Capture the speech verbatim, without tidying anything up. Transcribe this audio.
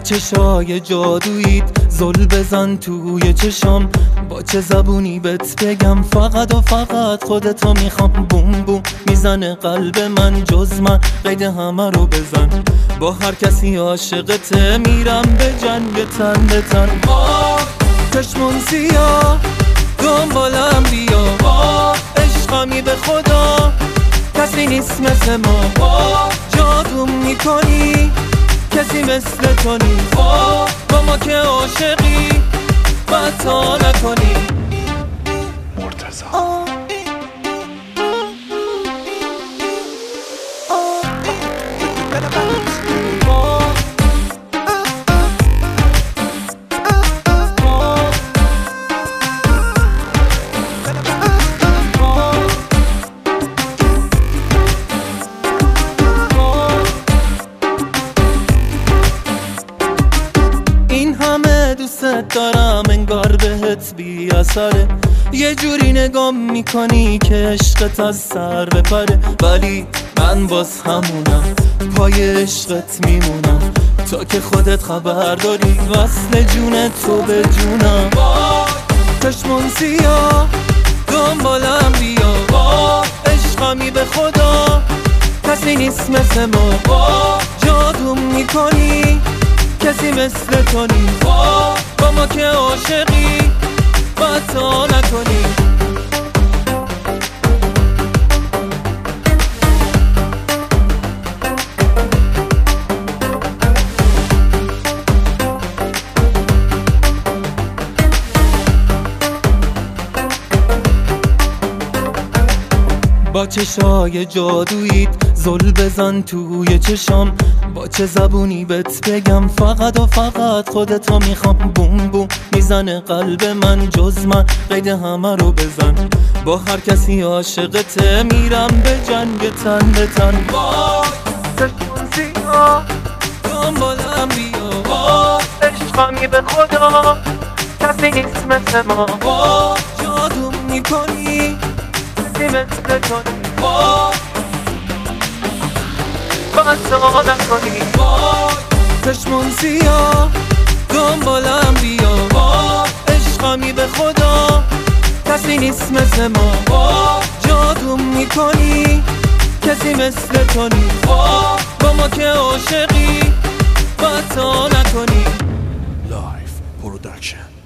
چشای جادوییت زل بزن توی چشام، با چه زبونی بهت بگم فقط و فقط خودتو میخوام. بوم بوم میزنه قلب من، جز من قید همه رو بزن. با هر کسی عاشقته، میرم به جنگ تن به تن. آه چشمون سیاه دنبالم بیا، آه عشقمی به خدا کسی نیست مثل ما. آه جادو میکنی کسی مثل تو نیست. آه با ما که عاشقی خطا نکنی. مرتضی دوست دارم انگار بهت بی اثره، یه جوری نگام میکنی که عشقت از سر بپره. ولی من باز همونم، پای عشقت میمونم تا که خودت خبر داری وصل جون تو به جونم. چشمون سیاه دنبالم بیا، با عشقمی به خدا کسی نیست مثل ما. جادو میکنی کسی مثل تو نیست. با ما که عاشقی خطا نکنی. با چشای جادوییت زل بزن توی چشام، با چه زبونی بهت بگم فقط و فقط خودتو میخوام. بوم بوم میزنه قلب من، جز من قید همه رو بزن. با هر کسی عاشقته، میرم به جنگ تن به تن. وای چشمون سیاه دنبالم بیا، با عشقمی به خدا کسی نیست مثل ما. با جادو میکنی کسی مثل تو نیست. خطا نکنی. چشمون سیاه دنبالم بیا، با عشقمی به خدا کسی نیست مثل ما. جادو میکنی کسی مثل تو نیست. با ما که عاشقی خطا نکنی. لایف پروداکشن.